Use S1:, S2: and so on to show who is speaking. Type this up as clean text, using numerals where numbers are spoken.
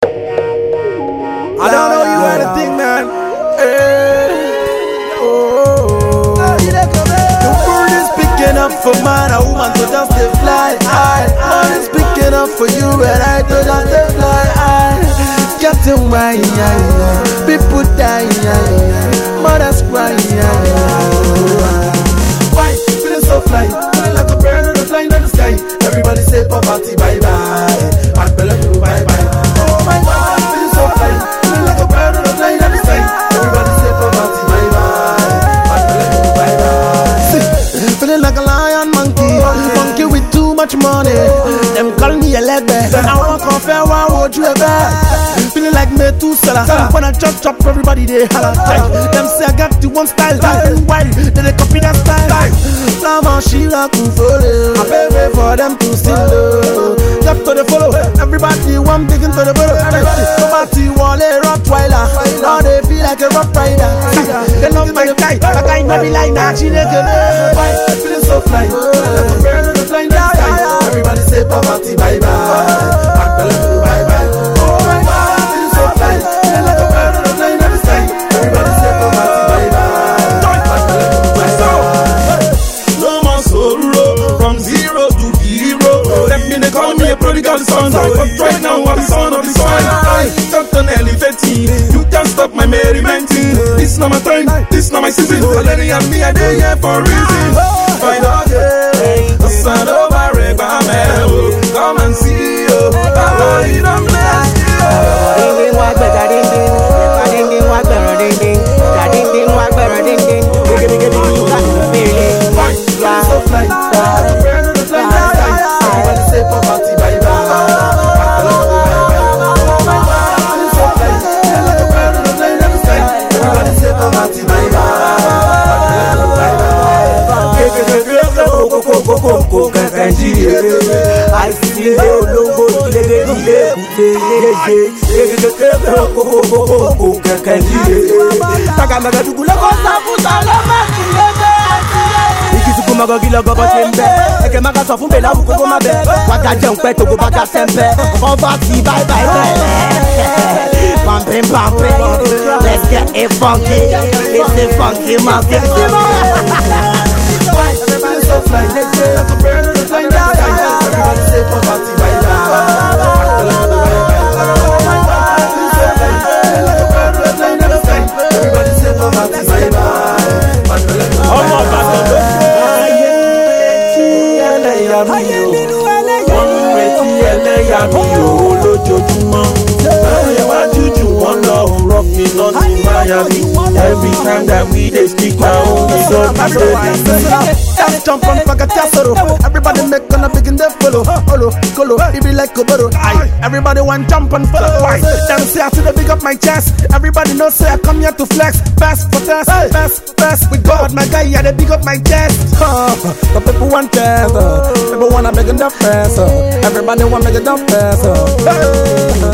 S1: I don't know you anything, man. The world is picking up for man, a woman to just stay fly high. Man is picking up for you and I to just stay fly high. Getting why, people dying, mothers crying. Why? Feeling so fly, feeling like a bird on the flying in the sky. Everybody say poverty bye bye, and below you bye bye. Oh my God, feeling so fly, feeling like a bird on the flying in the sky. Everybody say poverty bye bye, and below you bye bye. Feeling like a lion monkey with too much money. Them call me a leg bear. I want to compare one would you ever. Feeling like me too Salah. When I chop everybody they holla. Them say I got the one style. Why they copy that style? Sama Shira can follow. I pay for them to steal. Left to the follow. Everybody one big into the follow. Nobody want a Rottweiler. Now they feel like a rock rider. They love my guy. My guy no be like that. She feeling so fly. Like a bird on the flying sky. Everybody say poverty bye bye. Bye bye. Oh my God, feeling so fly. Feeling like a bird on the flying sky. Everybody say poverty bye bye.
S2: No more sorrow, from zero to hero. They call me a prodigal son, but right now I'm the son of the sun. I can't turn elevating. You can't stop my merrimenting. This not my time, this not my season. Lenny and me, I dey here for a reason. Find out, the son of a rebel man. Come and see you. I don't bless you.
S1: So fly, bird on the flying sky. Everybody say poverty bye bye. So fly, like a bird on the flying sky. Everybody say poverty bye
S3: I see the logo, Magogila go batembe, eke maga so fun be la buko go mabe. Waga je npe to go baga sempe. Poverty bye bye bye. Pumping, let's get it funky. It's the funky monkey.
S1: Everybody so fly, like a bird on the flying sky. Everybody say poverty bye bye. Like a bird on the flying sky. Everybody say poverty bye bye.
S2: Every time that we they speak my own
S1: Just jump on like a tassel. Everybody make gonna begin to follow. Colo, it be like a bottle. Everybody want jump and follow. Them say I see the big up my chest. Everybody know say I come here to flex. Best for best with God. My guy, yeah, they big up my chest. The people want test. People wanna make a difference. Everybody want make a difference.